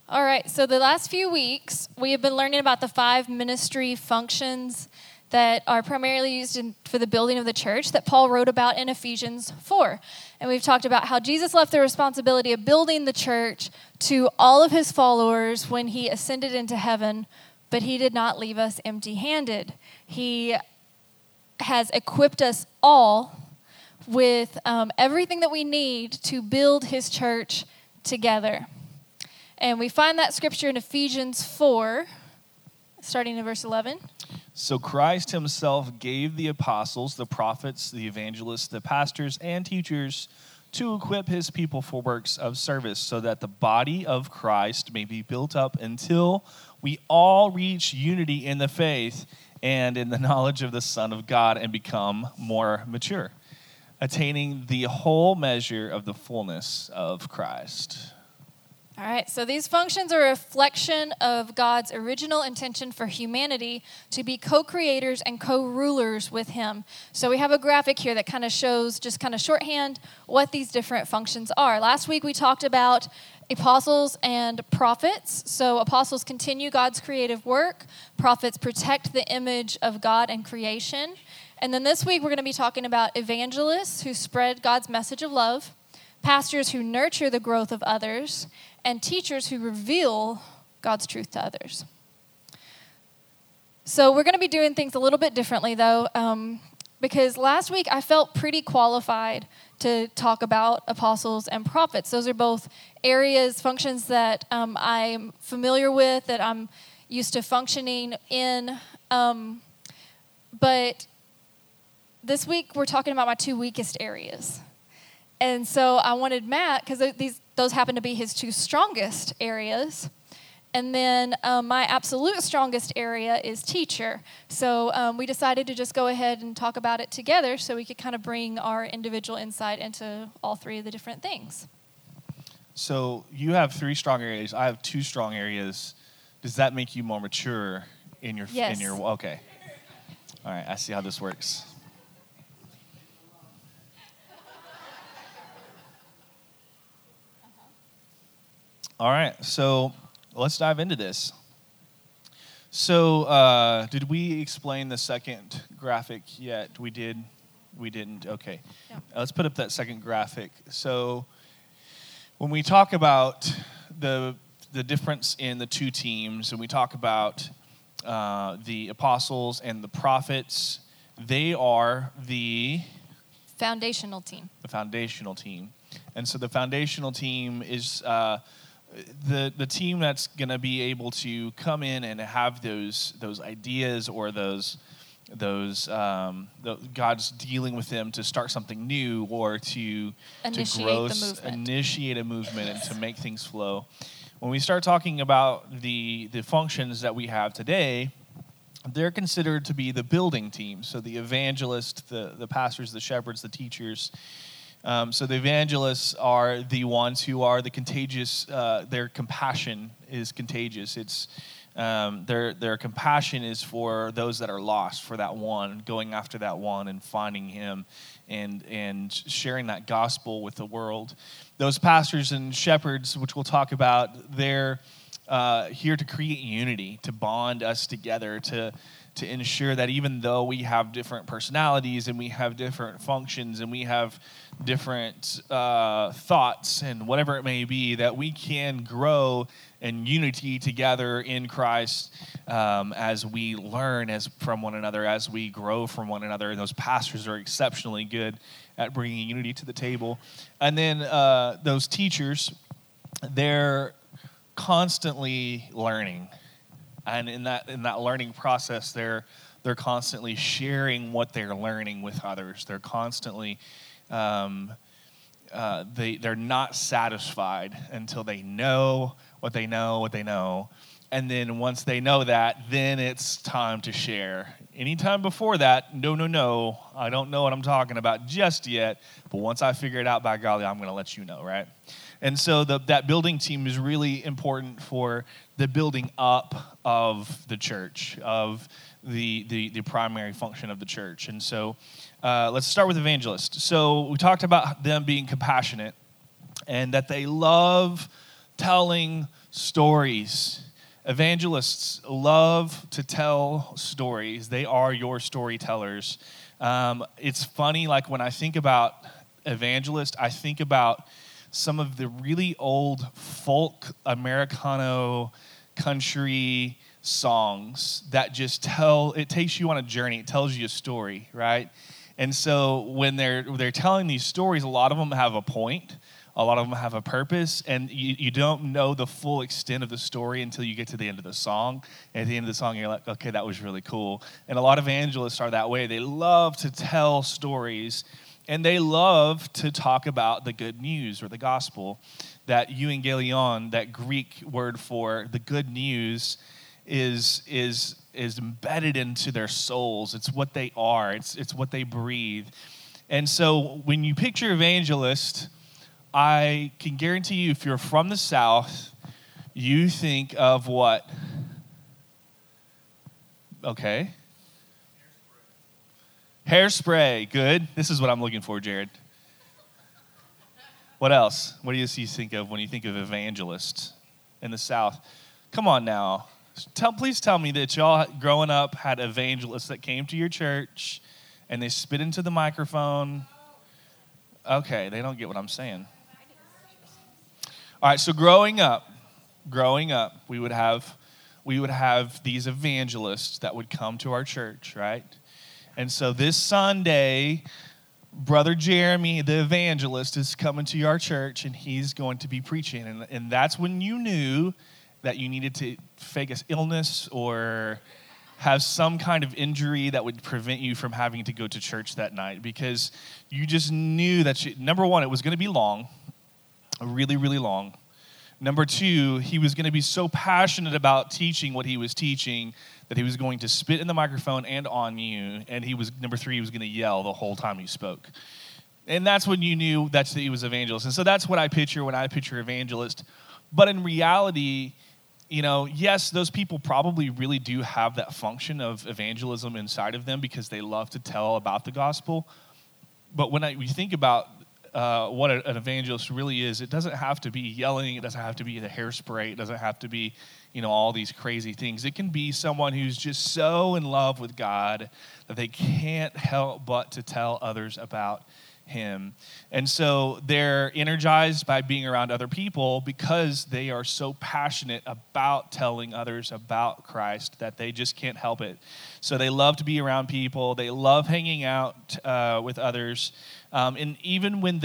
All right, so the last few weeks, we have been learning about the 5 ministry functions that are primarily used for the building of the church that Paul wrote about in Ephesians 4. And we've talked about how Jesus left the responsibility of building the church to all of his followers when he ascended into heaven, but he did not leave us empty-handed. He has equipped us all with everything that we need to build his church together. And we find that scripture in Ephesians 4, starting in verse 11. So Christ himself gave the apostles, the prophets, the evangelists, the pastors, and teachers to equip his people for works of service, so that the body of Christ may be built up until we all reach unity in the faith and in the knowledge of the Son of God and become more mature, attaining the whole measure of the fullness of Christ. All right, so these functions are a reflection of God's original intention for humanity to be co-creators and co-rulers with him. So we have a graphic here that kind of shows, just kind of shorthand, what these different functions are. Last week we talked about apostles and prophets. So apostles continue God's creative work. Prophets protect the image of God and creation. And then this week we're going to be talking about evangelists who spread God's message of love, pastors who nurture the growth of others, and teachers who reveal God's truth to others. So we're going to be doing things a little bit differently, though, because last week I felt pretty qualified to talk about apostles and prophets. Those are both areas, functions that I'm familiar with, that I'm used to functioning in. But this week we're talking about my 2 weakest areas. And so I wanted Matt, because those happen to be his 2 strongest areas. And then my absolute strongest area is teacher. So we decided to just go ahead and talk about it together so we could kind of bring our individual insight into all 3 of the different things. So you have 3 strong areas. I have 2 strong areas. Does that make you more mature in your? Yes. Okay. All right. I see how this works. All right, so let's dive into this. So did we explain the second graphic yet? We did? We didn't? Okay. Yeah. Let's put up that second graphic. So when we talk about the difference in the 2 teams, and we talk about the apostles and the prophets, they are the Foundational team. The foundational team. And so the foundational team is the team that's going to be able to come in and have those ideas or those God's dealing with them to start something new or to initiate a movement and to make things flow. When we start talking about the functions that we have today, they're considered to be the building team. So the evangelists, the pastors, the shepherds, the teachers. So the evangelists are the ones who are the contagious. Their compassion is contagious. It's their compassion is for those that are lost, for that one, going after that one and finding him, and sharing that gospel with the world. Those pastors and shepherds, which we'll talk about, they're here to create unity, to bond us together, to ensure that even though we have different personalities and we have different functions and we have different thoughts and whatever it may be, that we can grow in unity together in Christ as we learn from one another, as we grow from one another. And those pastors are exceptionally good at bringing unity to the table. And then those teachers, they're constantly learning. And in that learning process, they're constantly sharing what they're learning with others. They're constantly they're not satisfied until they know what they know. And then once they know that, then it's time to share. Anytime before that, no, I don't know what I'm talking about just yet. But once I figure it out, by golly, I'm going to let you know, right? And so that building team is really important for the building up of the church, of the primary function of the church. And so let's start with evangelists. So we talked about them being compassionate and that they love telling stories. Evangelists love to tell stories. They are your storytellers. It's funny, like when I think about evangelists, I think about some of the really old folk Americano country songs that just it takes you on a journey. It tells you a story, right? And so when they're telling these stories, a lot of them have a point. A lot of them have a purpose, and you don't know the full extent of the story until you get to the end of the song. And at the end of the song, you're like, okay, that was really cool. And a lot of evangelists are that way. They love to tell stories, and they love to talk about the good news or the gospel. That euangelion, that Greek word for the good news, is embedded into their souls. It's what they are. It's what they breathe. And so when you picture evangelist, I can guarantee you, if you're from the South, you think of what? Okay. Hairspray. Good. This is what I'm looking for, Jared. What else? What do you think of when you think of evangelists in the South? Come on now. Please tell me that y'all, growing up, had evangelists that came to your church and they spit into the microphone. Okay, they don't get what I'm saying. All right, so growing up, we would have these evangelists that would come to our church, right? And so this Sunday, Brother Jeremy, the evangelist, is coming to our church, and he's going to be preaching. And that's when you knew that you needed to fake an illness or have some kind of injury that would prevent you from having to go to church that night, because you just knew that, number one, it was going to be long, really, really long. Number two, he was going to be so passionate about teaching what he was teaching that he was going to spit in the microphone and on you. And number three, he was going to yell the whole time he spoke. And that's when you knew that he was evangelist. And so that's what I picture when I picture evangelist. But in reality, yes, those people probably really do have that function of evangelism inside of them because they love to tell about the gospel. But when we think about what an evangelist really is, it doesn't have to be yelling. It doesn't have to be the hairspray. It doesn't have to be, all these crazy things. It can be someone who's just so in love with God that they can't help but to tell others about him. And so they're energized by being around other people because they are so passionate about telling others about Christ that they just can't help it. So they love to be around people. They love hanging out with others. And even when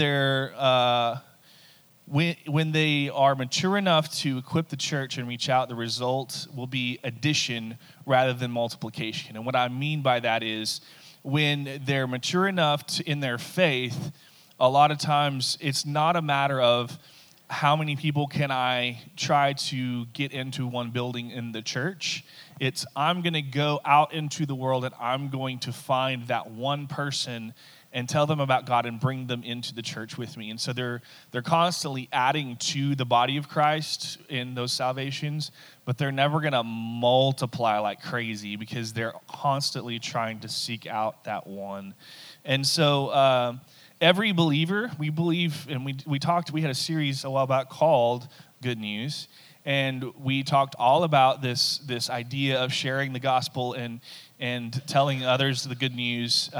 when they are mature enough to equip the church and reach out, the result will be addition rather than multiplication. And what I mean by that is, when they're mature enough in their faith, a lot of times it's not a matter of how many people can I try to get into one building in the church. It's I'm going to go out into the world and I'm going to find that one person and tell them about God and bring them into the church with me. And so they're constantly adding to the body of Christ in those salvations, but they're never going to multiply like crazy because they're constantly trying to seek out that one. And so every believer, we believe, and we had a series a while back called Good News, and we talked all about this idea of sharing the gospel and telling others the good news.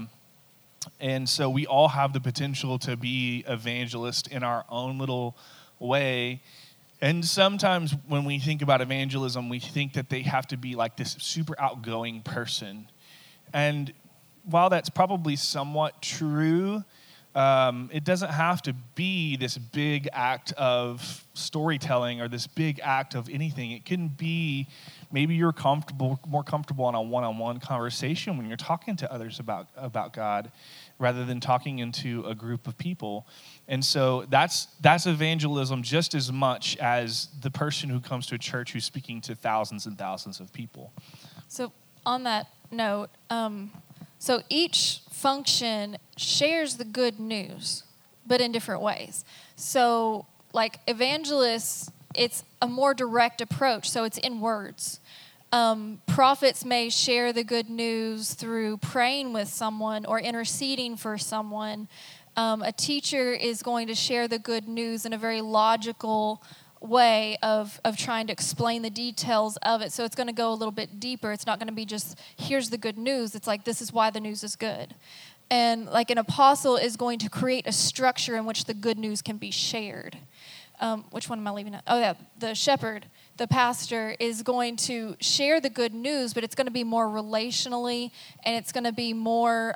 And so we all have the potential to be evangelists in our own little way. And sometimes when we think about evangelism, we think that they have to be like this super outgoing person. And while that's probably somewhat true, it doesn't have to be this big act of storytelling or this big act of anything. It can be maybe you're more comfortable in a one-on-one conversation when you're talking to others about God rather than talking into a group of people. And so that's evangelism just as much as the person who comes to a church who's speaking to thousands and thousands of people. So on that note, so each function shares the good news, but in different ways. So like evangelists, it's a more direct approach, so it's in words. Prophets may share the good news through praying with someone or interceding for someone. A teacher is going to share the good news in a very logical way of trying to explain the details of it. So it's going to go a little bit deeper. It's not going to be just, here's the good news. It's like, this is why the news is good. And like an apostle is going to create a structure in which the good news can be shared. Which one am I leaving out? Oh, yeah, the shepherd, the pastor, is going to share the good news, but it's going to be more relationally, and it's going to be more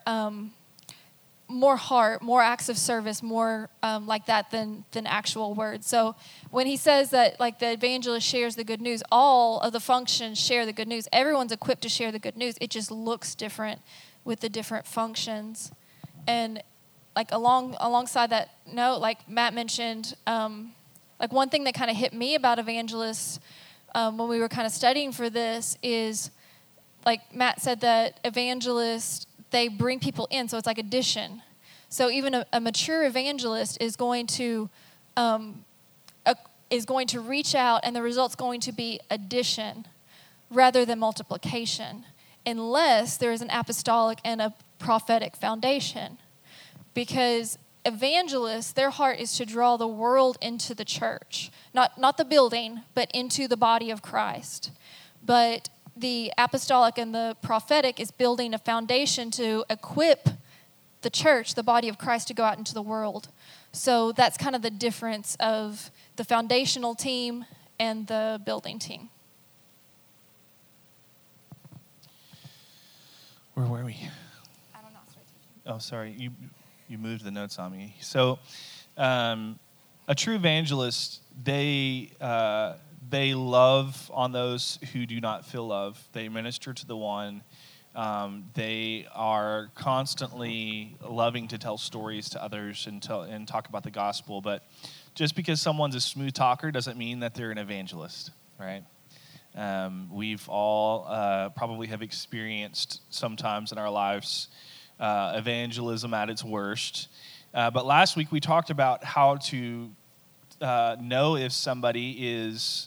heart, more acts of service, more like that than actual words. So when he says that, like, the evangelist shares the good news, all of the functions share the good news. Everyone's equipped to share the good news. It just looks different with the different functions. And like alongside that note, like Matt mentioned, like one thing that kind of hit me about evangelists when we were kind of studying for this is, like Matt said, that evangelists, they bring people in, so it's like addition. So even a mature evangelist is going to reach out, and the result's going to be addition rather than multiplication, unless there is an apostolic and a prophetic foundation. Because evangelists, their heart is to draw the world into the church, not the building, but into the body of Christ. But the apostolic and the prophetic is building a foundation to equip the church, the body of Christ, to go out into the world. So that's kind of the difference of the foundational team and the building team. Where were we? I don't know. Oh, sorry. You moved the notes on me. So a true evangelist, they love on those who do not feel love. They minister to the one. They are constantly loving to tell stories to others and talk about the gospel. But just because someone's a smooth talker doesn't mean that they're an evangelist, right? We've all probably have experienced sometimes in our lives evangelism at its worst. But last week we talked about how to know if somebody is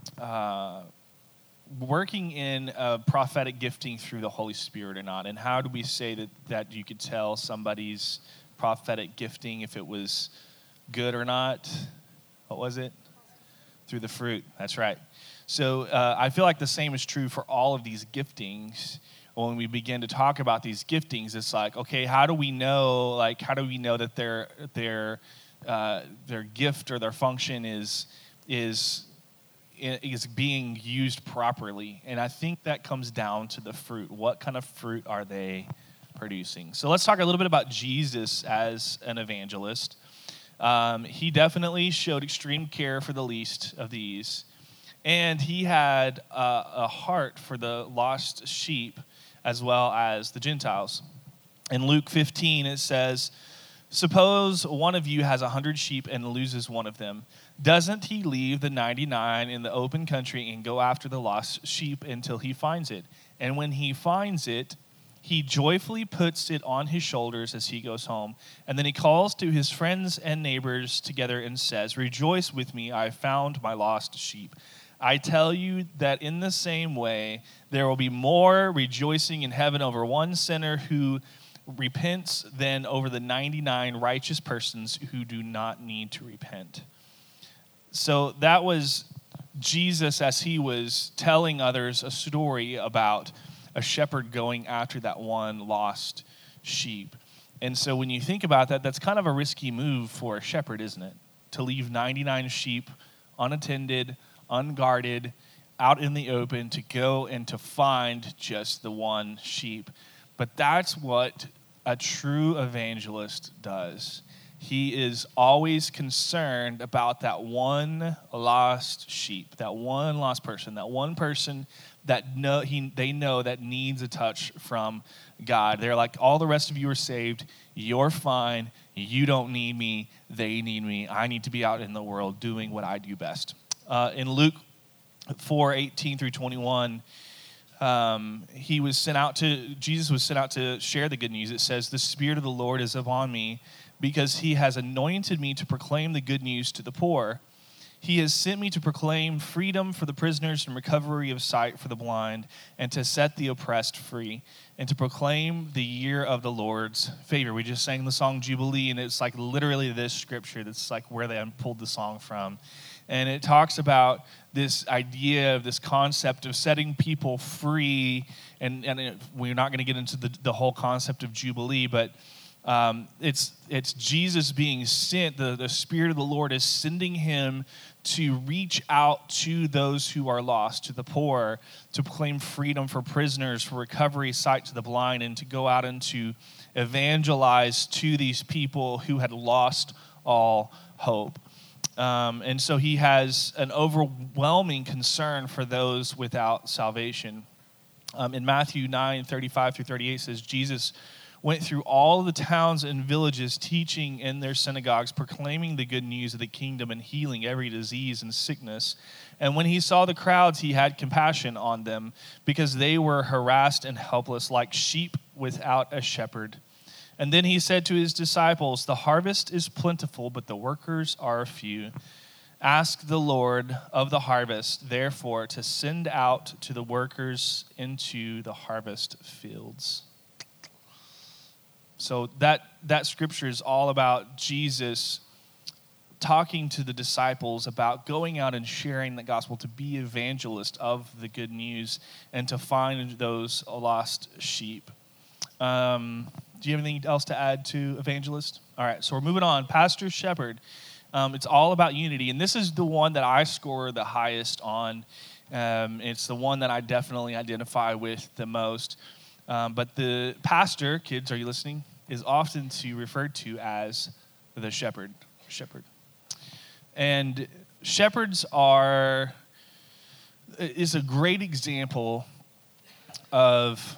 working in a prophetic gifting through the Holy Spirit or not. And how do we say that you could tell somebody's prophetic gifting if it was good or not? What was it? Through the fruit. That's right. So I feel like the same is true for all of these giftings. When we begin to talk about these giftings, it's like, okay, how do we know that their gift or their function is being used properly? And I think that comes down to the fruit. What kind of fruit are they producing? So let's talk a little bit about Jesus as an evangelist. He definitely showed extreme care for the least of these, and he had a heart for the lost sheep as well as the Gentiles. In Luke 15, it says, "Suppose one of you has 100 sheep and loses one of them. Doesn't he leave the 99 in the open country and go after the lost sheep until he finds it? And when he finds it, he joyfully puts it on his shoulders as he goes home. And then he calls to his friends and neighbors together and says, 'Rejoice with me, I found my lost sheep.' I tell you that in the same way, there will be more rejoicing in heaven over one sinner who repents than over the 99 righteous persons who do not need to repent." So that was Jesus as he was telling others a story about a shepherd going after that one lost sheep. And so when you think about that, that's kind of a risky move for a shepherd, isn't it? To leave 99 sheep unattended, unguarded, out in the open, to go and to find just the one sheep. But that's what a true evangelist does. He is always concerned about that one lost sheep, that one lost person, that one person that they know that needs a touch from God. They're like, all the rest of you are saved. You're fine. You don't need me. They need me. I need to be out in the world doing what I do best. In Luke 4:18 through 21, Jesus was sent out to share the good news. It says, "The Spirit of the Lord is upon me, because he has anointed me to proclaim the good news to the poor. He has sent me to proclaim freedom for the prisoners and recovery of sight for the blind, and to set the oppressed free, and to proclaim the year of the Lord's favor." We just sang the song Jubilee, and it's like literally this scripture that's like where they pulled the song from. And it talks about this idea of this concept of setting people free. And we're not going to get into the whole concept of Jubilee, but it's Jesus being sent. The Spirit of the Lord is sending him to reach out to those who are lost, to the poor, to proclaim freedom for prisoners, for recovery, sight to the blind, and to go out and to evangelize to these people who had lost all hope. And so he has an overwhelming concern for those without salvation. In Matthew 9:35-38 says, Jesus went through all the towns and villages, teaching in their synagogues, proclaiming the good news of the kingdom and healing every disease and sickness. And when he saw the crowds, he had compassion on them because they were harassed and helpless like sheep without a shepherd. And then he said to his disciples, the harvest is plentiful, but the workers are few. Ask the Lord of the harvest, therefore, to send out to the workers into the harvest fields. So that scripture is all about Jesus talking to the disciples about going out and sharing the gospel, to be evangelist of the good news and to find those lost sheep. Do you have anything else to add to evangelist? All right, so we're moving on. Pastor, shepherd. It's all about unity, and this is the one that I score the highest on. It's the one that I definitely identify with the most. But the pastor, kids, are you listening, is often referred to as the shepherd. And shepherds is a great example of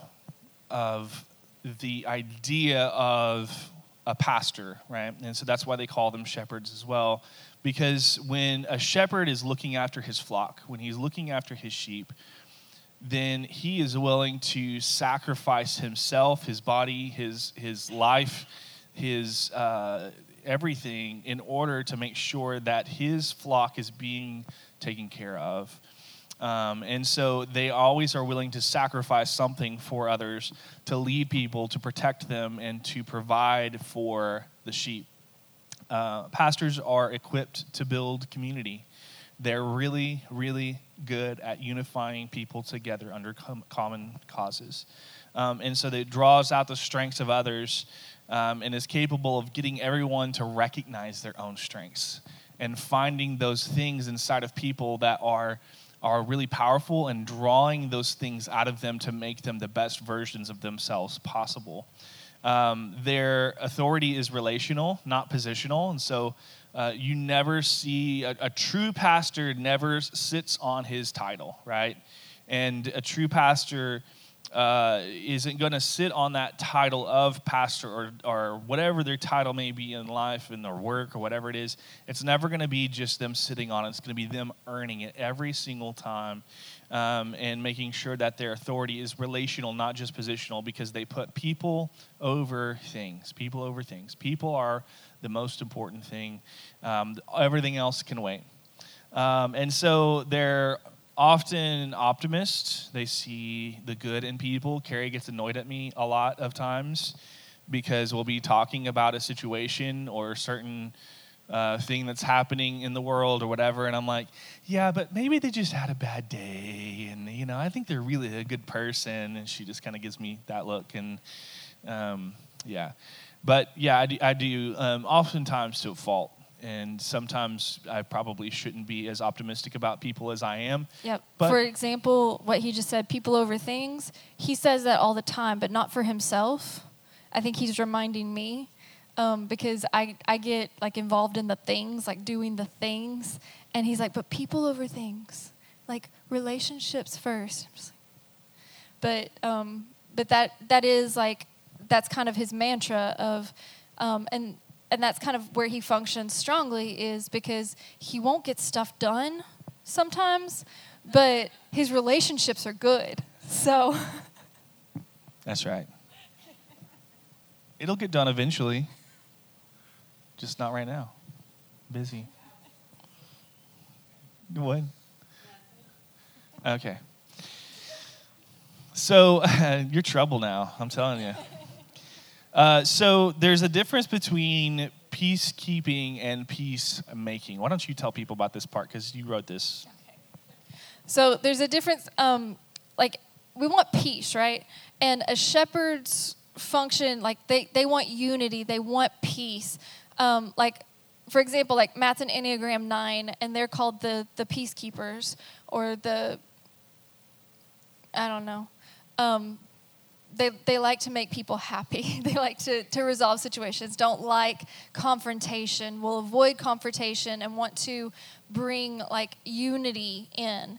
the idea of a pastor, right? And so that's why they call them shepherds as well. Because when a shepherd is looking after his flock, when he's looking after his sheep, then he is willing to sacrifice himself, his body, his life, his everything in order to make sure that his flock is being taken care of. And so they always are willing to sacrifice something for others, to lead people, to protect them, and to provide for the sheep. Pastors are equipped to build community. They're really, really good at unifying people together under common causes. And so it draws out the strengths of others and is capable of getting everyone to recognize their own strengths and finding those things inside of people that are really powerful and drawing those things out of them to make them the best versions of themselves possible. Their authority is relational, not positional, and so you never see a true pastor never sits on his title, right? And a true pastor isn't going to sit on that title of pastor or whatever their title may be in life, in their work or whatever it is. It's never going to be just them sitting on it. It's going to be them earning it every single time and making sure that their authority is relational, not just positional, because they put people over things. People over things. People are the most important thing. Everything else can wait. And so they're often optimists. They see the good in people. Carrie gets annoyed at me a lot of times because we'll be talking about a situation or a certain thing that's happening in the world or whatever, and I'm like, yeah, but maybe they just had a bad day, and I think they're really a good person, and she just kind of gives me that look, and yeah. But yeah, I do oftentimes to a fault. And sometimes I probably shouldn't be as optimistic about people as I am. Yep. For example, what he just said, people over things, he says that all the time, but not for himself. I think he's reminding me because I get like involved in the things, like doing the things. And he's like, but people over things, like relationships first. But that is like, that's kind of his mantra of, and that's kind of where he functions strongly, is because he won't get stuff done sometimes, but his relationships are good. So that's right. It'll get done eventually, just not right now. Busy. What? Okay. So you're trouble now, I'm telling you. So there's a difference between peacekeeping and peacemaking. Why don't you tell people about this part, because you wrote this. Okay. So there's a difference, like we want peace, right? And a shepherd's function, like they want unity, they want peace. Like, for example, like Matt's an Enneagram 9, and they're called the peacekeepers, or I don't know. They like to make people happy. They like to resolve situations, don't like confrontation, will avoid confrontation, and want to bring like unity in.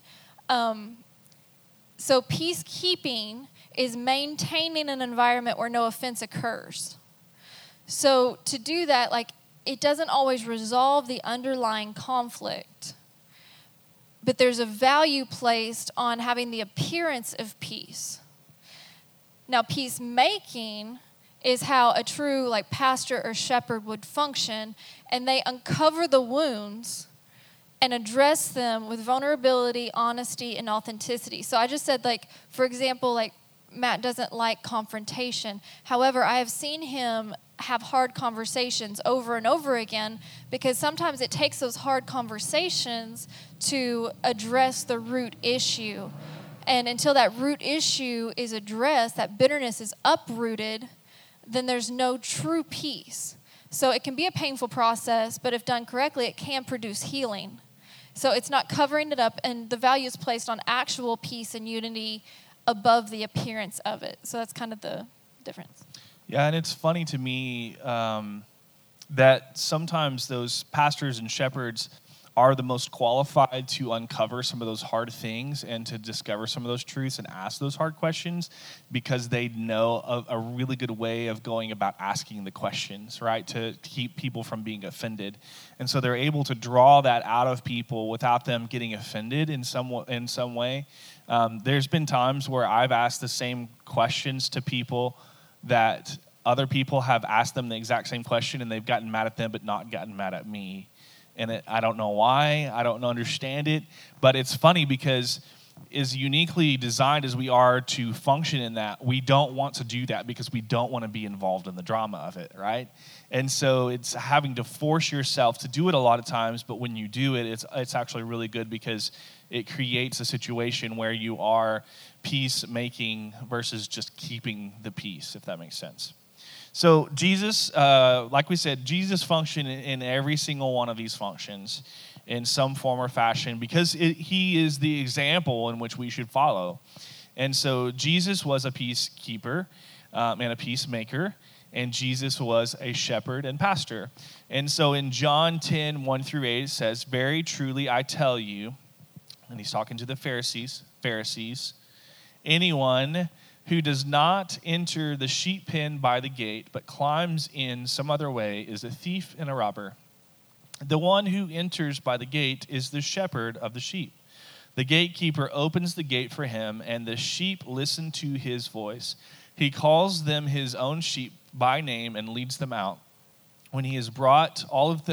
So peacekeeping is maintaining an environment where no offense occurs. So to do that, like, it doesn't always resolve the underlying conflict, but there's a value placed on having the appearance of peace. Now, peacemaking is how a true like pastor or shepherd would function, and they uncover the wounds and address them with vulnerability, honesty, and authenticity. So I just said, like, for example, like Matt doesn't like confrontation. However, I have seen him have hard conversations over and over again, because sometimes it takes those hard conversations to address the root issue. And until that root issue is addressed, that bitterness is uprooted, then there's no true peace. So it can be a painful process, but if done correctly, it can produce healing. So it's not covering it up, and the value is placed on actual peace and unity above the appearance of it. So that's kind of the difference. Yeah, and it's funny to me that sometimes those pastors and shepherds are the most qualified to uncover some of those hard things and to discover some of those truths and ask those hard questions, because they know a really good way of going about asking the questions, right, to keep people from being offended. And so they're able to draw that out of people without them getting offended in some way. There's been times where I've asked the same questions to people that other people have asked them the exact same question, and they've gotten mad at them but not gotten mad at me. And I don't know why, I don't understand it, but it's funny because as uniquely designed as we are to function in that, we don't want to do that because we don't want to be involved in the drama of it, right? And so it's having to force yourself to do it a lot of times, but when you do it, it's actually really good because it creates a situation where you are peacemaking versus just keeping the peace, if that makes sense. So Jesus, like we said, Jesus functioned in every single one of these functions in some form or fashion because he is the example in which we should follow. And so Jesus was a peacekeeper and a peacemaker, and Jesus was a shepherd and pastor. And so in John 10, 1 through 8, it says, "Very truly I tell you," and he's talking to the Pharisees, "anyone who does not enter the sheep pen by the gate, but climbs in some other way, is a thief and a robber. The one who enters by the gate is the shepherd of the sheep. The gatekeeper opens the gate for him, and the sheep listen to his voice. He calls them his own sheep by name and leads them out. When he has brought all of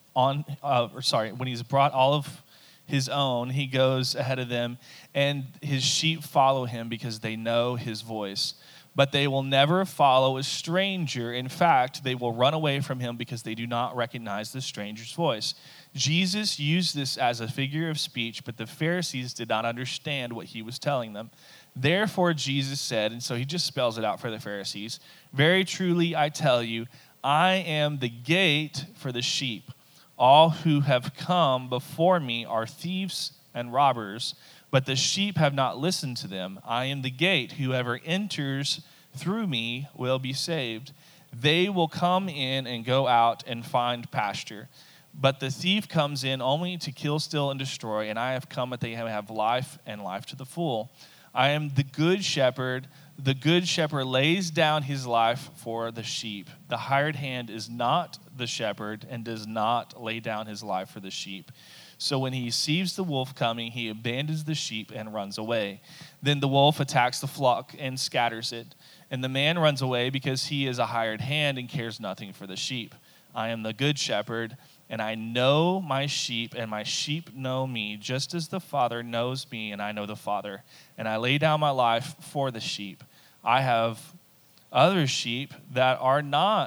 his own, he goes ahead of them, and his sheep follow him because they know his voice. But they will never follow a stranger. In fact, they will run away from him because they do not recognize the stranger's voice." Jesus used this as a figure of speech, but the Pharisees did not understand what he was telling them. Therefore, Jesus said, and so he just spells it out for the Pharisees, "Very truly I tell you, I am the gate for the sheep. All who have come before me are thieves and robbers, but the sheep have not listened to them. I am the gate. Whoever enters through me will be saved. They will come in and go out and find pasture. But the thief comes in only to kill, steal, and destroy, and I have come that they may have life and life to the full. I am the good shepherd. The good shepherd lays down his life for the sheep. The hired hand is not the shepherd and does not lay down his life for the sheep. So when he sees the wolf coming, he abandons the sheep and runs away. Then the wolf attacks the flock and scatters it. And the man runs away because he is a hired hand and cares nothing for the sheep. I am the good shepherd, and I know my sheep, and my sheep know me, just as the Father knows me, and I know the Father. And I lay down my life for the sheep. I have other sheep that are not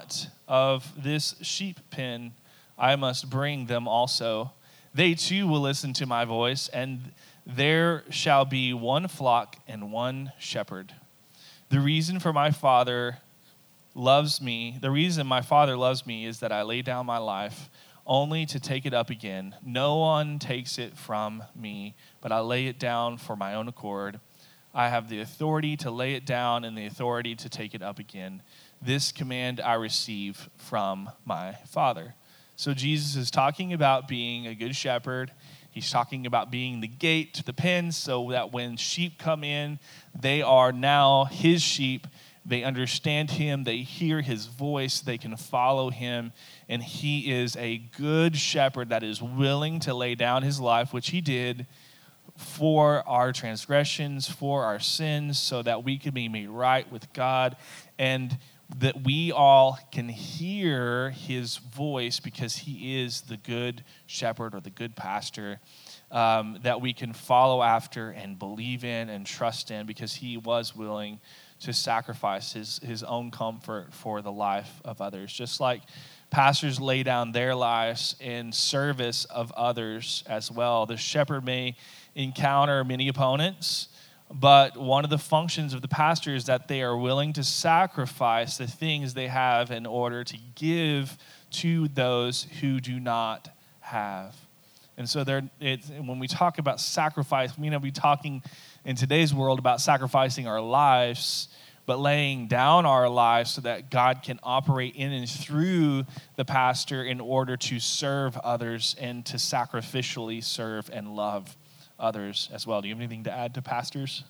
of this sheep pen, I must bring them also. They too will listen to my voice, and there shall be one flock and one shepherd. The reason my Father loves me is that I lay down my life only to take it up again. No one takes it from me, but I lay it down for my own accord. I have the authority to lay it down and the authority to take it up again. This command I receive from my Father. So Jesus is talking about being a good shepherd. He's talking about being the gate to the pen so that when sheep come in, they are now his sheep. They understand him. They hear his voice. They can follow him. And he is a good shepherd that is willing to lay down his life, which he did, for our transgressions, for our sins, so that we can be made right with God, and that we all can hear his voice because he is the good shepherd or the good pastor that we can follow after and believe in and trust in, because he was willing to sacrifice his own comfort for the life of others. Just like pastors lay down their lives in service of others as well. The shepherd may encounter many opponents, but one of the functions of the pastor is that they are willing to sacrifice the things they have in order to give to those who do not have. And so when we talk about sacrifice, we may not be talking in today's world about sacrificing our lives, but laying down our lives so that God can operate in and through the pastor in order to serve others and to sacrificially serve and love others as well. Do you have anything to add to pastors?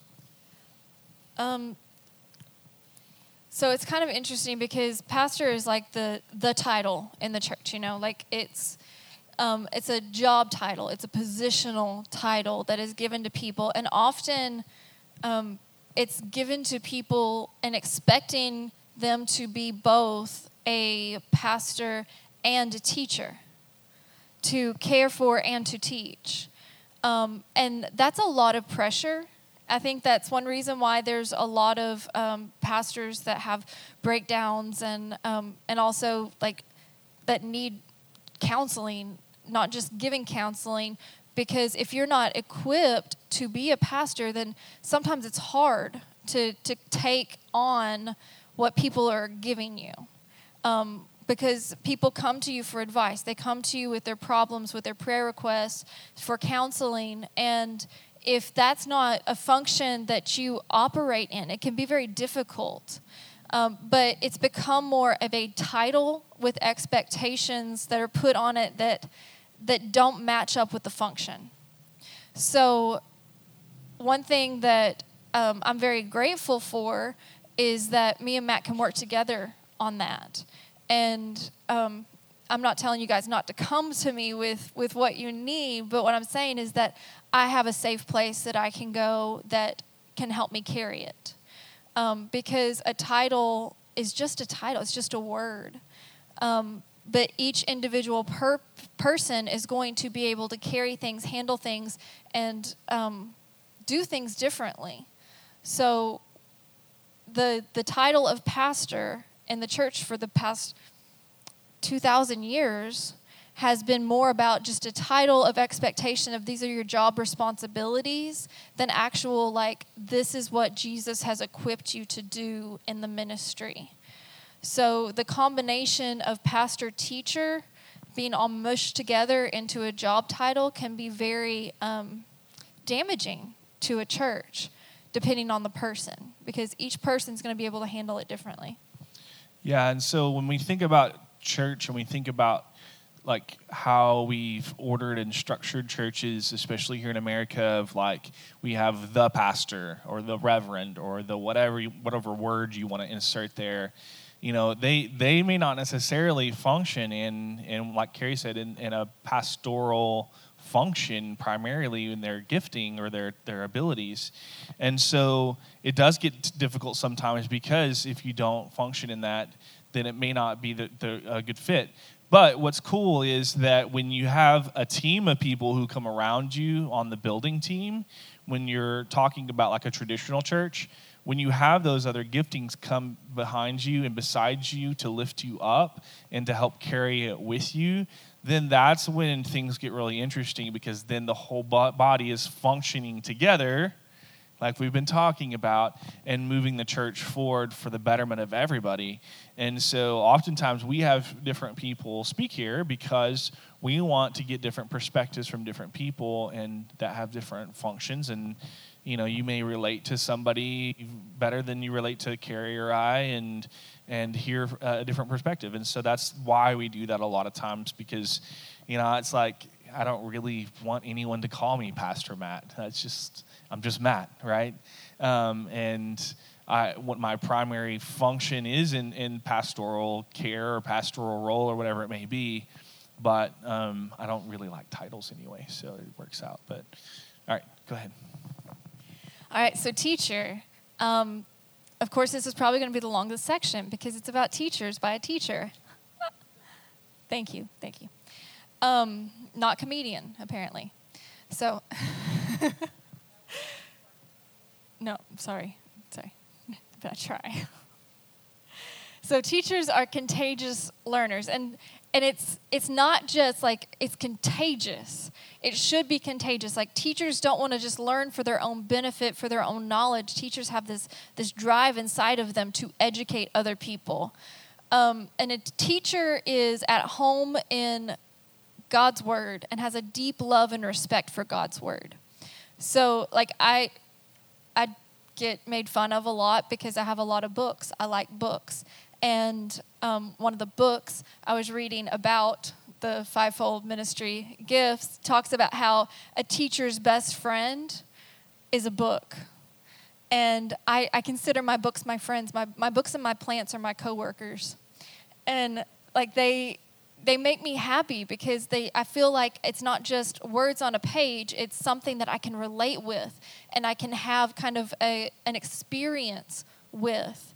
So it's kind of interesting because pastor is like the title in the church, like it's a job title. It's a positional title that is given to people, and often it's given to people and expecting them to be both a pastor and a teacher, to care for and to teach. And that's a lot of pressure. I think that's one reason why there's a lot of pastors that have breakdowns and also like that need counseling, not just giving counseling, because if you're not equipped to be a pastor, then sometimes it's hard to take on what people are giving you. Because people come to you for advice. They come to you with their problems, with their prayer requests, for counseling. And if that's not a function that you operate in, it can be very difficult. But it's become more of a title with expectations that are put on it that don't match up with the function. So one thing that I'm very grateful for is that me and Matt can work together on that. And I'm not telling you guys not to come to me with what you need, but what I'm saying is that I have a safe place that I can go that can help me carry it. Because a title is just a title. It's just a word. But each individual person is going to be able to carry things, handle things, and do things differently. So the title of pastor in the church for the past 2,000 years has been more about just a title of expectation of these are your job responsibilities than actual, like, this is what Jesus has equipped you to do in the ministry. So the combination of pastor-teacher being all mushed together into a job title can be very damaging to a church, depending on the person, because each person's going to be able to handle it differently. Yeah, and so when we think about church and we think about like how we've ordered and structured churches, especially here in America, of like we have the pastor or the reverend or the whatever word you want to insert there, they may not necessarily function in like Carrie said, in a pastoral function primarily in their gifting or their abilities. And so it does get difficult sometimes, because if you don't function in that, then it may not be a good fit. But what's cool is that when you have a team of people who come around you on the building team, when you're talking about like a traditional church, when you have those other giftings come behind you and beside you to lift you up and to help carry it with you, then that's when things get really interesting, because then the whole body is functioning together, like we've been talking about, and moving the church forward for the betterment of everybody. And so oftentimes we have different people speak here because we want to get different perspectives from different people and that have different functions. And you may relate to somebody better than you relate to Carrie or I, and hear a different perspective. And so that's why we do that a lot of times, because, it's like, I don't really want anyone to call me Pastor Matt. I'm just Matt, right? And what my primary function is in pastoral care or pastoral role or whatever it may be, but I don't really like titles anyway, so it works out. But all right, go ahead. All right, so teacher. Of course, this is probably going to be the longest section because it's about teachers by a teacher. Thank you. Not comedian, apparently. So, no, sorry, but I try. So teachers are contagious learners, and it's not just like it's contagious. It should be contagious. Like, teachers don't want to just learn for their own benefit, for their own knowledge. Teachers have this drive inside of them to educate other people. And a teacher is at home in God's word and has a deep love and respect for God's word. So, like, I get made fun of a lot because I have a lot of books. I like books. And one of the books I was reading about the fivefold ministry gifts talks about how a teacher's best friend is a book. And I consider my books my friends. My books and my plants are my coworkers. And like they make me happy because I feel like it's not just words on a page, it's something that I can relate with and I can have kind of an experience with.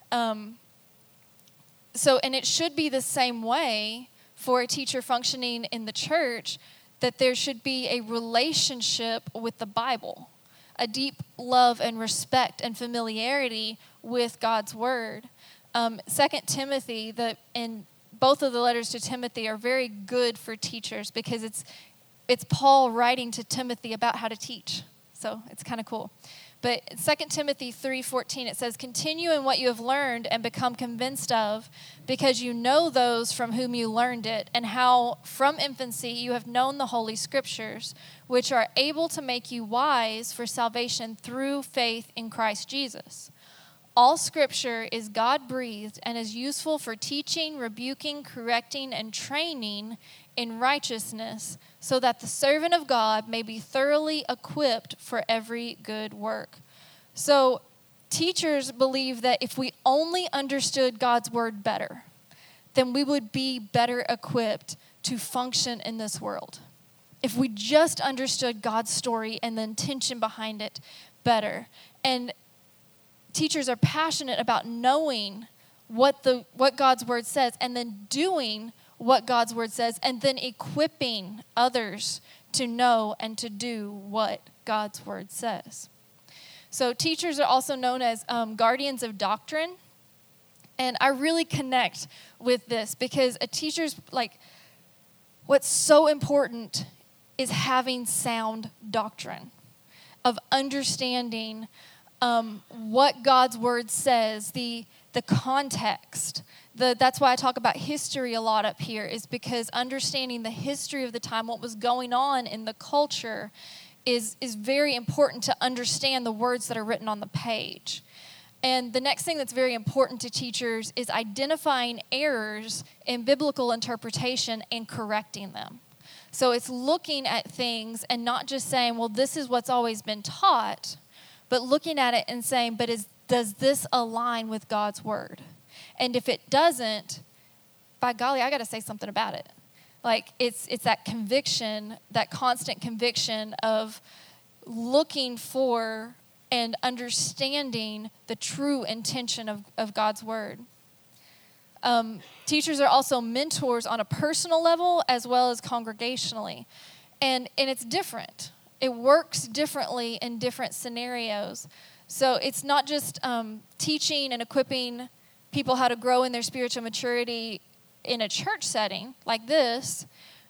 So, and it should be the same way for a teacher functioning in the church, that there should be a relationship with the Bible, a deep love and respect and familiarity with God's word. 2 Timothy, and both of the letters to Timothy are very good for teachers because it's Paul writing to Timothy about how to teach. So it's kind of cool. But 2 Timothy 3:14, it says, "Continue in what you have learned and become convinced of, because you know those from whom you learned it, and how from infancy you have known the Holy Scriptures, which are able to make you wise for salvation through faith in Christ Jesus. All Scripture is God-breathed and is useful for teaching, rebuking, correcting, and training in righteousness, so that the servant of God may be thoroughly equipped for every good work." So teachers believe that if we only understood God's word better, then we would be better equipped to function in this world. If we just understood God's story and the intention behind it better. And teachers are passionate about knowing what God's word says and then doing what God's word says and then equipping others to know and to do what God's word says. So teachers are also known as guardians of doctrine. And I really connect with this because a teacher's, like, what's so important is having sound doctrine, of understanding what God's word says, the context. That's why I talk about history a lot up here, is because understanding the history of the time, what was going on in the culture, is very important to understand the words that are written on the page. And the next thing that's very important to teachers is identifying errors in biblical interpretation and correcting them. So it's looking at things and not just saying, well, this is what's always been taught, but looking at it and saying, but does this align with God's word? And if it doesn't, by golly, I got to say something about it. Like, it's that conviction, that constant conviction of looking for and understanding the true intention of God's word. Teachers are also mentors on a personal level as well as congregationally. And it's different. It works differently in different scenarios. So it's not just teaching and equipping people how to grow in their spiritual maturity in a church setting like this,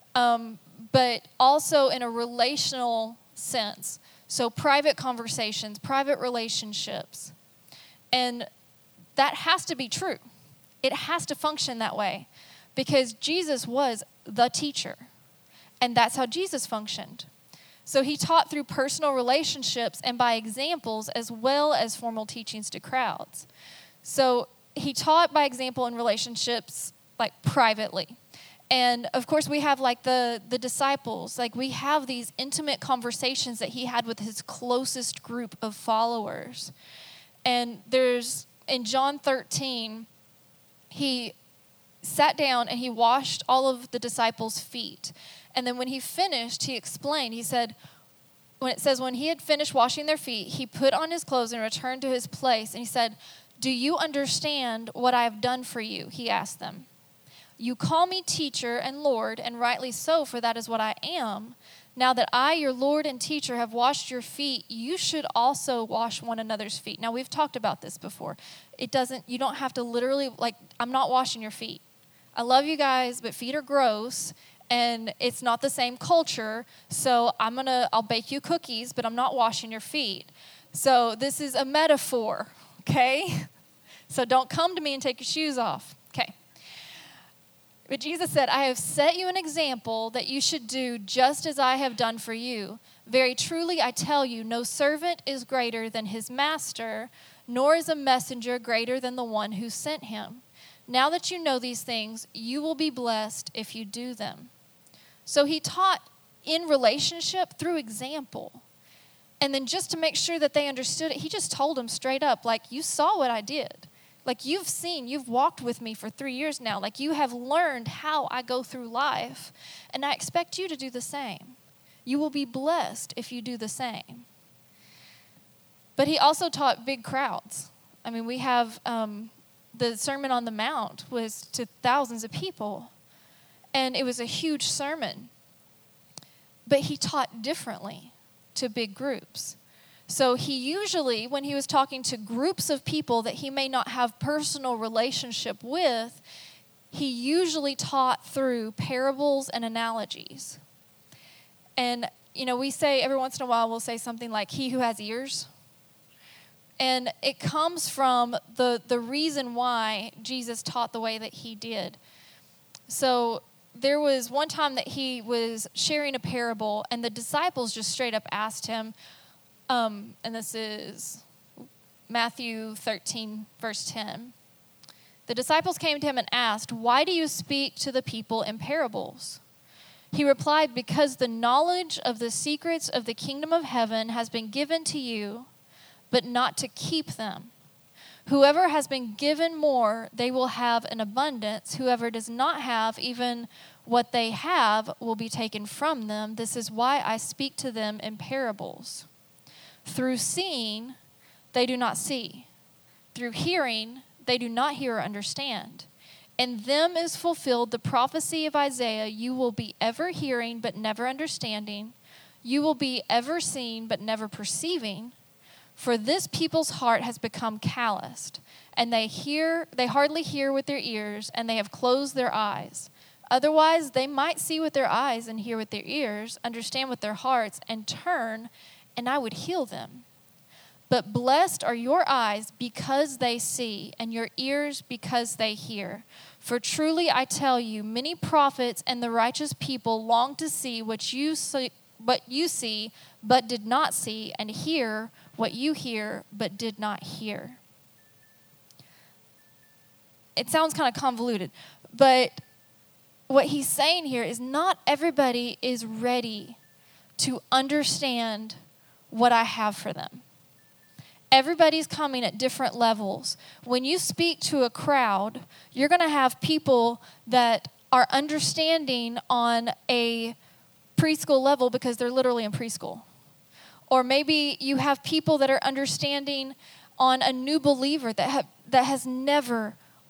but also in a relational sense. So private conversations, private relationships. And that has to be true. It has to function that way because Jesus was the teacher. And that's how Jesus functioned. So he taught through personal relationships and by examples as well as formal teachings to crowds. So he taught by example in relationships like privately. And of course we have like the disciples, like we have these intimate conversations that he had with his closest group of followers. And there's, in John 13, he sat down and he washed all of the disciples' feet. And then when he finished, he explained, he said, when it says, when he had finished washing their feet, he put on his clothes and returned to his place. And he said, "Do you understand what I have done for you?" He asked them. "You call me teacher and Lord, and rightly so, for that is what I am. Now that I, your Lord and teacher, have washed your feet, you should also wash one another's feet." Now, we've talked about this before. You don't have to literally, like, I'm not washing your feet. I love you guys, but feet are gross, and it's not the same culture, so I'll bake you cookies, but I'm not washing your feet. So this is a metaphor, okay? So don't come to me and take your shoes off, okay? But Jesus said, "I have set you an example that you should do just as I have done for you. Very truly, I tell you, no servant is greater than his master, nor is a messenger greater than the one who sent him. Now that you know these things, you will be blessed if you do them." So he taught in relationship through example. And then just to make sure that they understood it, he just told them straight up, like, you saw what I did. Like, you've walked with me for 3 years now. Like, you have learned how I go through life. And I expect you to do the same. You will be blessed if you do the same. But he also taught big crowds. I mean, we have the Sermon on the Mount was to thousands of people. And it was a huge sermon. But he taught differently to big groups. So he usually, when he was talking to groups of people that he may not have personal relationship with, he usually taught through parables and analogies. And, we say every once in a while, we'll say something like, "He who has ears." And it comes from the reason why Jesus taught the way that he did. So there was one time that he was sharing a parable, and the disciples just straight up asked him, and this is Matthew 13, verse 10. The disciples came to him and asked, "Why do you speak to the people in parables?" He replied, "Because the knowledge of the secrets of the kingdom of heaven has been given to you, but not to keep them. Whoever has been given more, they will have an abundance. Whoever does not have, even what they have will be taken from them. This is why I speak to them in parables. Through seeing, they do not see. Through hearing, they do not hear or understand. In them is fulfilled the prophecy of Isaiah. You will be ever hearing, but never understanding. You will be ever seeing, but never perceiving. For this people's heart has become calloused, and they hardly hear with their ears, and they have closed their eyes. Otherwise, they might see with their eyes and hear with their ears, understand with their hearts, and turn, and I would heal them. But blessed are your eyes because they see, and your ears because they hear. For truly I tell you, many prophets and the righteous people long to see what you see, but did not see, and hear what you hear, but did not hear. It sounds kind of convoluted, but what he's saying here is not everybody is ready to understand what I have for them. Everybody's coming at different levels. When you speak to a crowd, you're going to have people that are understanding on a preschool level because they're literally in preschool. Or maybe you have people that are understanding on a new believer that has never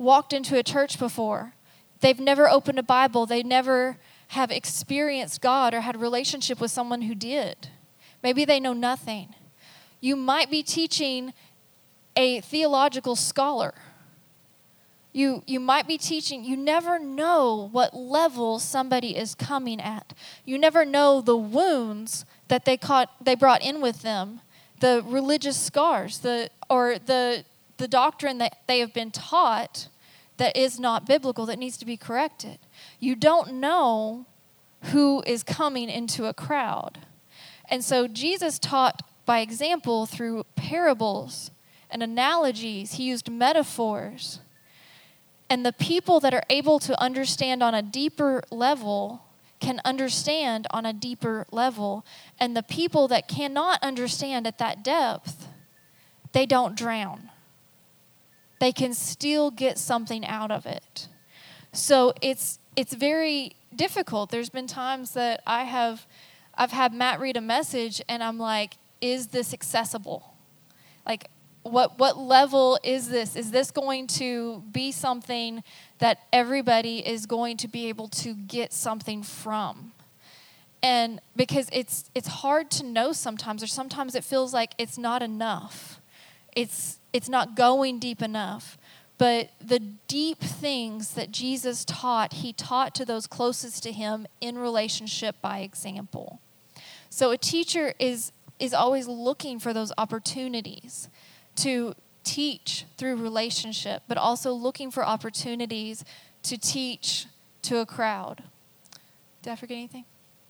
walked into a church before. They've never opened a Bible. They never have experienced God or had a relationship with someone who did. Maybe they know nothing. You might be teaching a theological scholar. You might be teaching. You never know what level somebody is coming at. You never know the wounds that they brought in with them, the religious scars, the doctrine that they have been taught that is not biblical, that needs to be corrected. You don't know who is coming into a crowd. And so Jesus taught by example through parables and analogies. He used metaphors. And the people that are able to understand on a deeper level can understand on a deeper level. And the people that cannot understand at that depth, they don't drown. They can still get something out of it. So it's very difficult. There's been times that I've had Matt read a message and I'm like, is this accessible? Like, what level is this? Is this going to be something that everybody is going to be able to get something from? And because it's hard to know sometimes, or sometimes it feels like it's not enough. It's not going deep enough. But the deep things that Jesus taught, he taught to those closest to him in relationship by example. So a teacher is always looking for those opportunities to teach through relationship, but also looking for opportunities to teach to a crowd. Did I forget anything?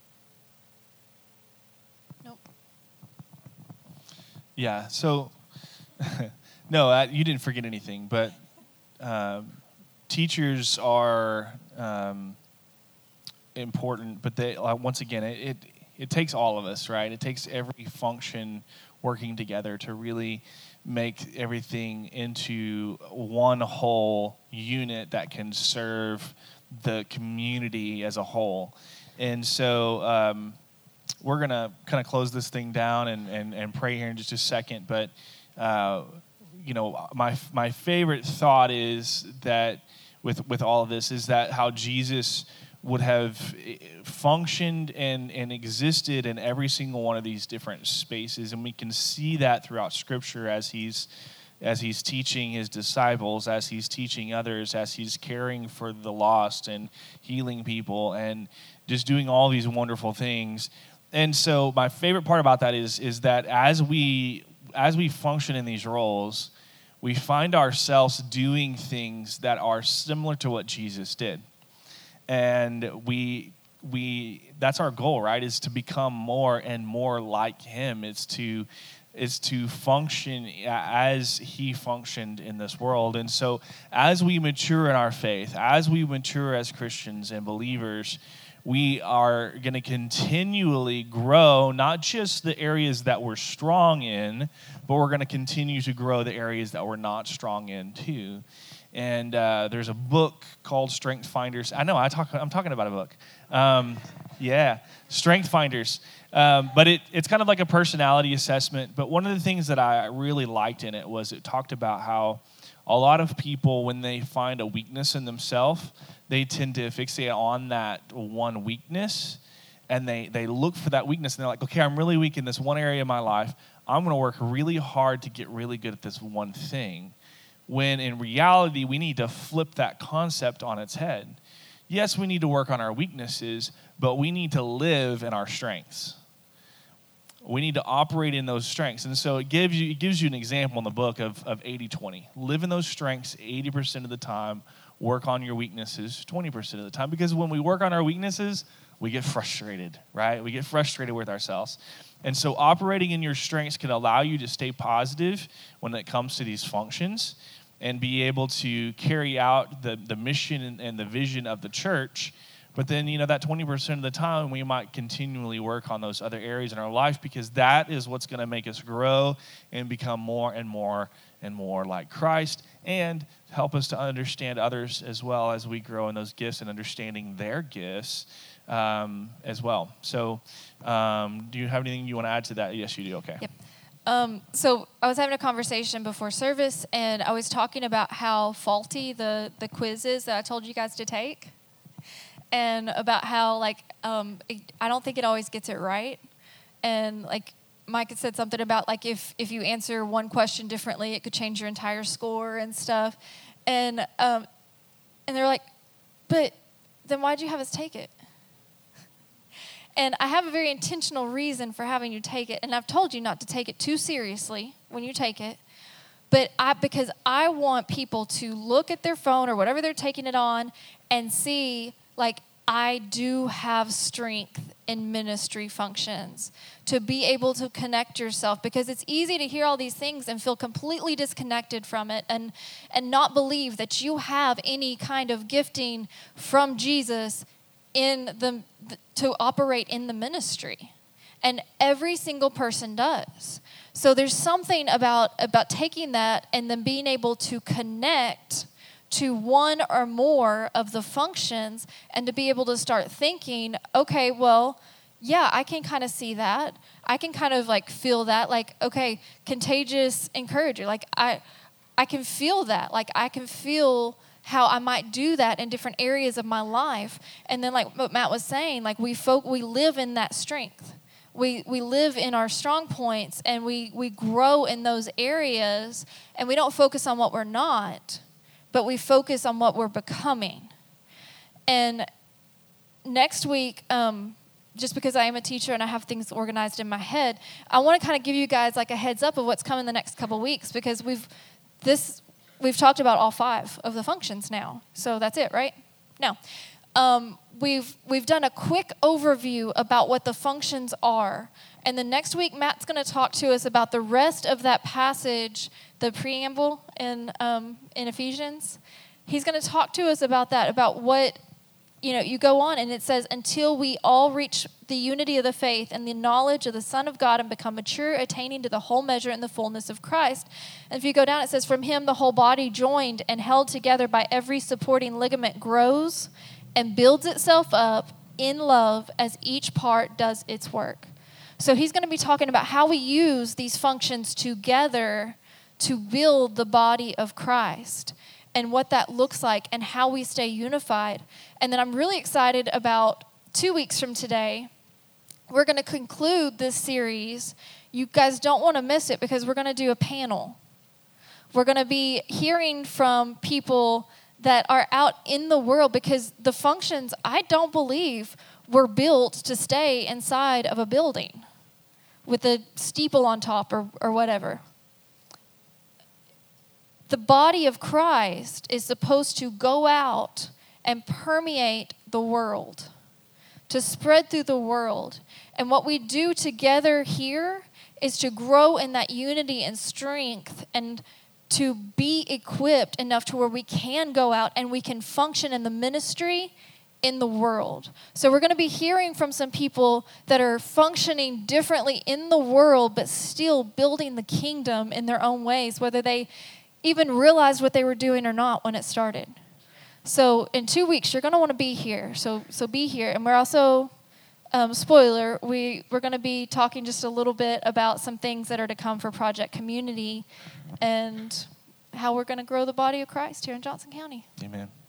Nope. Yeah, so, no, you didn't forget anything, but teachers are important, but they once again, it takes all of us, right? It takes every function working together to really make everything into one whole unit that can serve the community as a whole. And so we're going to kind of close this thing down and pray here in just a second. But, my favorite thought is that with all of this is that how Jesus would have functioned and existed in every single one of these different spaces. And we can see that throughout Scripture as he's teaching his disciples, as he's teaching others, as he's caring for the lost and healing people and just doing all these wonderful things. And so my favorite part about that is that as we function in these roles, we find ourselves doing things that are similar to what Jesus did. And we that's our goal, right? Is to become more and more like him. It's to function as he functioned in this world. And so as we mature in our faith, as we mature as Christians and believers, we are going to continually grow, not just the areas that we're strong in, but we're going to continue to grow the areas that we're not strong in too. And there's a book called Strength Finders. I know, I'm talking about a book. Strength Finders. But it's kind of like a personality assessment. But one of the things that I really liked in it was it talked about how a lot of people, when they find a weakness in themselves, they tend to fixate on that one weakness. And they look for that weakness. And they're like, okay, I'm really weak in this one area of my life. I'm going to work really hard to get really good at this one thing. When in reality, we need to flip that concept on its head. Yes, we need to work on our weaknesses, but we need to live in our strengths. We need to operate in those strengths. And so it gives you an example in the book of 80-20. Live in those strengths 80% of the time. Work on your weaknesses 20% of the time. Because when we work on our weaknesses, we get frustrated, right? We get frustrated with ourselves. And so operating in your strengths can allow you to stay positive when it comes to these functions and be able to carry out the mission and the vision of the church. But then, that 20% of the time, we might continually work on those other areas in our life because that is what's going to make us grow and become more and more and more like Christ and help us to understand others as well as we grow in those gifts and understanding their gifts as well. So do you have anything you want to add to that? Yes, you do. Okay. Yep. So I was having a conversation before service, and I was talking about how faulty the quiz is that I told you guys to take, and about how, like, I don't think it always gets it right. And, like, Mike had said something about, like, if you answer one question differently, it could change your entire score and stuff. And they're like, but then why'd you have us take it? And I have a very intentional reason for having you take it. And I've told you not to take it too seriously when you take it. But because I want people to look at their phone or whatever they're taking it on and see, like, I do have strength in ministry functions to be able to connect yourself, because it's easy to hear all these things and feel completely disconnected from it and not believe that you have any kind of gifting from Jesus to operate in the ministry. And every single person does. So there's something about taking that and then being able to connect to one or more of the functions and to be able to start thinking, okay, well, yeah, I can kind of see that. I can kind of like feel that. Like, okay, contagious encourager. Like I can feel that. Like I can feel how I might do that in different areas of my life. And then, like what Matt was saying, like we live in that strength. We live in our strong points, and we grow in those areas, and we don't focus on what we're not, but we focus on what we're becoming. And next week, just because I am a teacher and I have things organized in my head, I want to kind of give you guys like a heads up of what's coming the next couple weeks, because we've talked about all 5 of the functions now. So that's it, right? No. We've done a quick overview about what the functions are. And then next week, Matt's going to talk to us about the rest of that passage, the preamble in Ephesians. He's going to talk to us about that, about what, you go on and it says, until we all reach the unity of the faith and the knowledge of the Son of God and become mature, attaining to the whole measure and the fullness of Christ. And if you go down, it says, from him the whole body joined and held together by every supporting ligament grows and builds itself up in love as each part does its work. So he's going to be talking about how we use these functions together to build the body of Christ and what that looks like and how we stay unified. And then I'm really excited about 2 weeks from today, we're going to conclude this series. You guys don't want to miss it, because we're going to do a panel. We're going to be hearing from people that are out in the world, because the functions, I don't believe, were built to stay inside of a building with a steeple on top or whatever. The body of Christ is supposed to go out and permeate the world, to spread through the world. And what we do together here is to grow in that unity and strength and to be equipped enough to where we can go out and we can function in the ministry in the world. So we're going to be hearing from some people that are functioning differently in the world, but still building the kingdom in their own ways, whether they even realized what they were doing or not when it started. So in 2 weeks, you're going to want to be here. So be here. And we're also, spoiler, we're going to be talking just a little bit about some things that are to come for Project Community and how we're going to grow the body of Christ here in Johnson County. Amen.